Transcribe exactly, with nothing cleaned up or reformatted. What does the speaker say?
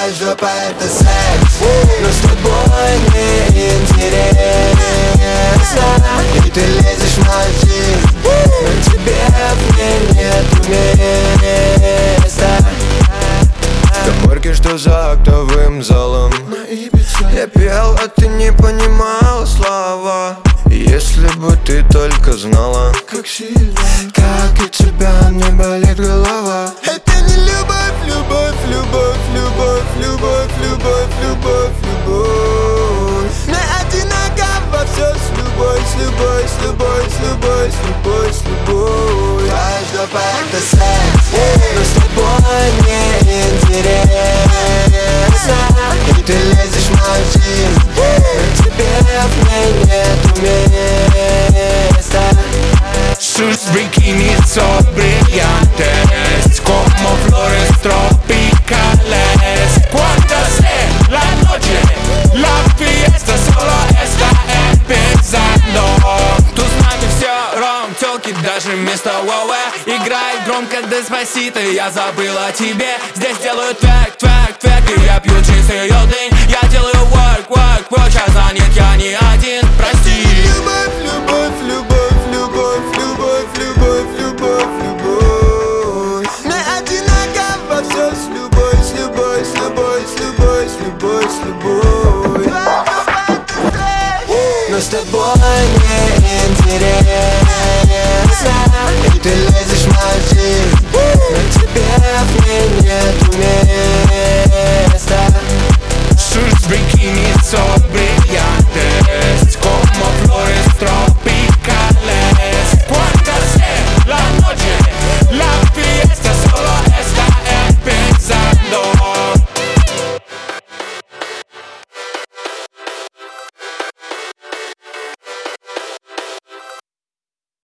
Твоя жопа это секс, но с тобой мне интересно. И ты лезешь в мою жизнь, но тебе в ней нету места. В коморке, что за актовым залом, я пел, а ты не понимала слова. Если бы ты только знала, как сильно, как от тебя мне болит голова. Это не любовь, любовь, любовь, любовь, любовь, любовь, любовь, любовь. Мы одинаково все с любой, с любой, с любой, с любой, с любой, с любой. Твоя жопа это секс, но с тобой мне интересно. И ты лезешь в мою жизнь, но тебе в ней нету места. Sus bikinis son brillantes como flores tropicales. Cuando sea la noche, la fiesta solo está empezando. Тут с нами все ром, тёлки, даже вместо воуэ. Играет громко Деспасито, я забыл о тебе. Здесь делают твэк, твэк, твэк, и я пью чистый йодынь. Я делаю work, work, work, а занят я не один, прости. Любовь, любовь, любовь, любовь, любовь, любовь, любовь, любовь. Мы одинаково все с любой, с любой, с любой, с любой, с любой, с любой. Но с тобой мне интересно. И ты лезешь в мою жизнь, но тебе в ней нету места. Sus bikinis son